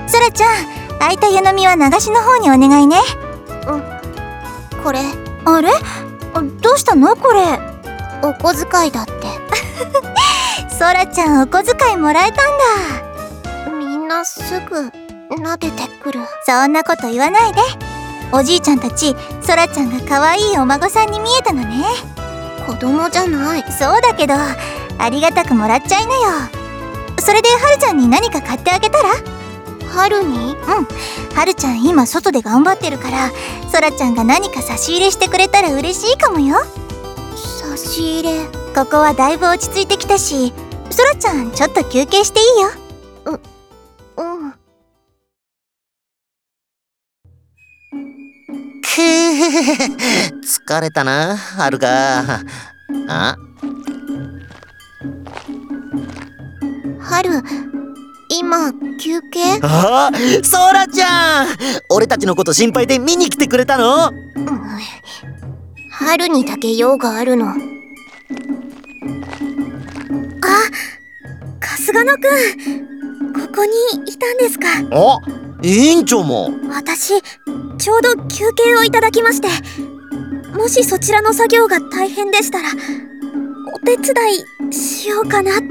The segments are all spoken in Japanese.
そらちゃん、空いた湯飲みは流しの方にお願いね。 これ。 あれ？どうしたのこれ？ お小遣いだって。 そらちゃん、お小遣いもらえたんだ。 みんなすぐ撫でてくる。 そんなこと言わないで。おじいちゃんたち、そらちゃんが可愛いお孫さんに見えたのね。 子供じゃない。 そうだけど、ありがたくもらっちゃいなよ。それではるちゃんに何か買ってあげたら？ 春に？ はるちゃん今外で頑張ってるから、そらちゃんが何か差し入れしてくれたら嬉しいかもよ。 差し入れ？ ここはだいぶ落ち着いてきたし、そらちゃんちょっと休憩していいよ。 疲れたな、はるか。 春、今休憩？ そらちゃん、俺たちのこと心配で見に来てくれたの？ 春にだけ用があるの。 春日野くん、ここにいたんですか？ 委員長も。 私、ちょうど休憩をいただきまして、もしそちらの作業が大変でしたらお手伝いしようかなって。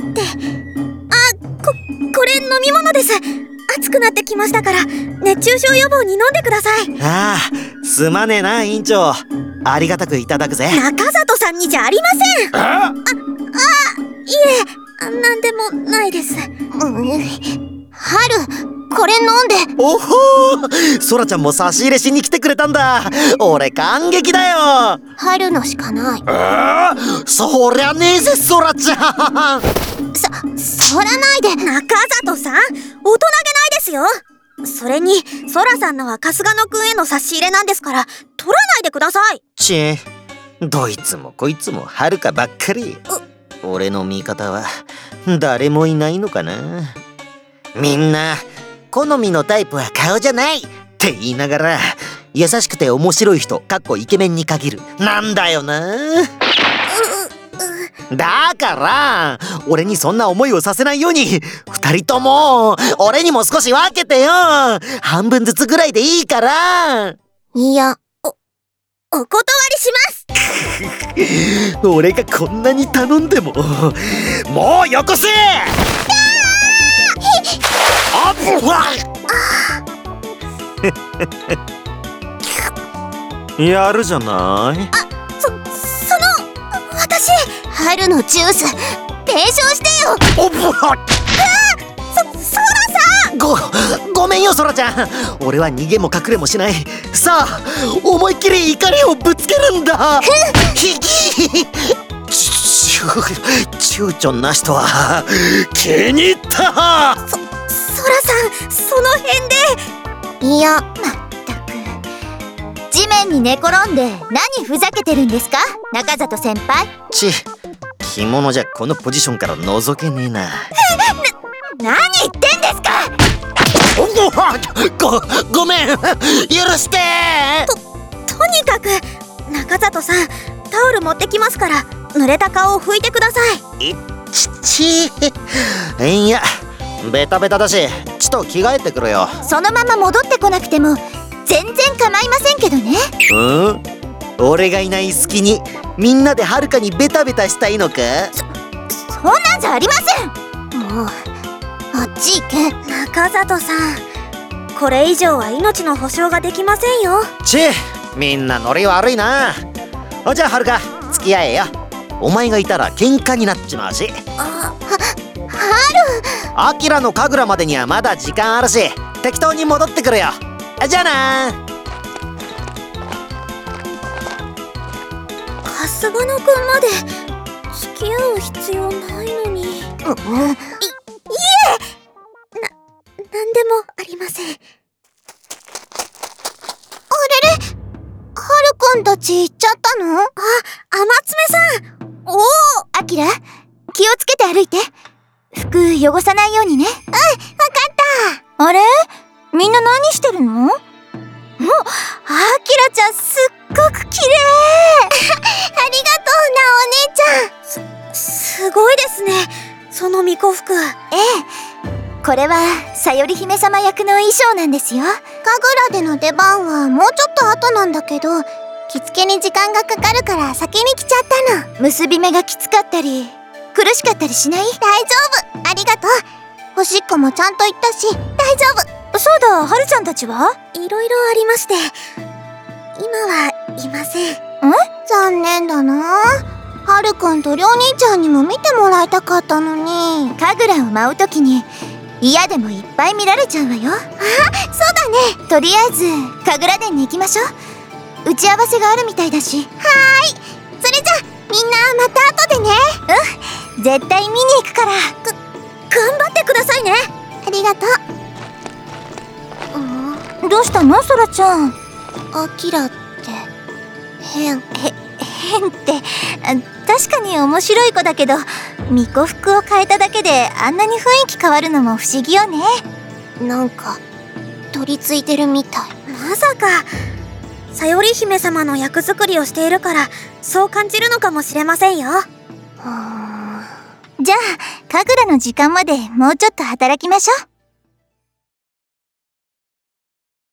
これ飲み物です。暑くなってきましたから熱中症予防に飲んでください。 すまねえな、委員長。ありがたくいただくぜ。 中里さんにじゃありません。いえ、なんでもないです。 春、これ飲んで。 おほー、そらちゃんも差し入れしに来てくれたんだ。俺感激だよ。 春のしかない。 そりゃねえぜ、そらちゃん。 そらないで。 中里さん、大人げないですよ。それにそらさんのは春日野くんへの差し入れなんですから、取らないでください。 どいつもこいつもはるかばっかり。俺の味方は誰もいないのかな。みんな好みのタイプは顔じゃないって言いながら、優しくて面白い人イケメンに限るなんだよな。だから俺にそんな思いをさせないように、二人とも俺にも少し分けてよ。半分ずつぐらいでいいから。 いや、 お断りします。 俺がこんなに頼んでも。もうよこせ。やるじゃない。 私、 春のジュース提唱してよ。 そらさん。ごめんよ、そらちゃん。俺は逃げも隠れもしない。さあ、思いっきり怒りをぶつけるんだ。躊躇なしとは気に入った。 そらさん、その辺で。 いや、 まったく、地面に寝転んで何ふざけてるんですか、中里先輩。 着物じゃこのポジションから覗けねえな。 何言ってんですか。 ごめん、許して。 とにかく中里さん、タオル持ってきますから濡れた顔を拭いてください。 いや、ベタベタだし、ちと着替えてくるよ。 そのまま戻ってこなくても全然構いませんけどね。 俺がいない隙にみんなではるかにベタベタしたいのか。 そんなんじゃありません。 もうあっち行け。 中里さん、これ以上は命の保証ができませんよ。 みんなノリ悪いな。じゃあはるか、付き合えよ。お前がいたら喧嘩になっちまうし。アキラの神楽までにはまだ時間あるし、適当に戻ってくるよ。じゃあな。 春日野くんまで付き合う必要ないのに。いえ、なんでもありません。あれれ、 春くんたち行っちゃったの？ 天爪さん。おお、アキラ、気をつけて歩いて。服汚さないようにね。わかった。あれ、みんな何してるの？アキラちゃん、すっごく綺麗。 ありがとうな、お姉ちゃん。 すごいですね、その巫女服。 これはさより姫様役の衣装なんですよ。 神楽での出番はもうちょっと後なんだけど、着付けに時間がかかるから先に来ちゃったの。 結び目がきつかったり苦しかったりしない？ 大丈夫、ありがとう。おしっこもちゃんと行ったし大丈夫。 そうだ、はるちゃんたちはいろいろありまして、今はいません。残念だな。はるくんとりょう兄ちゃんにも見てもらいたかったのに。 神楽を舞うときに嫌でもいっぱい見られちゃうわよ。 そうだね。 とりあえず神楽殿に行きましょう。打ち合わせがあるみたいだし。 それじゃみんなまた後でね。 絶対見に行くから。 頑張ってくださいね。ありがとう。 どうしたの、ソラちゃん。 アキラって変って確かに面白い子だけど、巫女服を変えただけであんなに雰囲気変わるのも不思議よね。 なんか取り付いてるみたい。 まさかさより姫様の役作りをしているからそう感じるのかもしれませんよ。 じゃあ神楽の時間までもうちょっと働きましょう。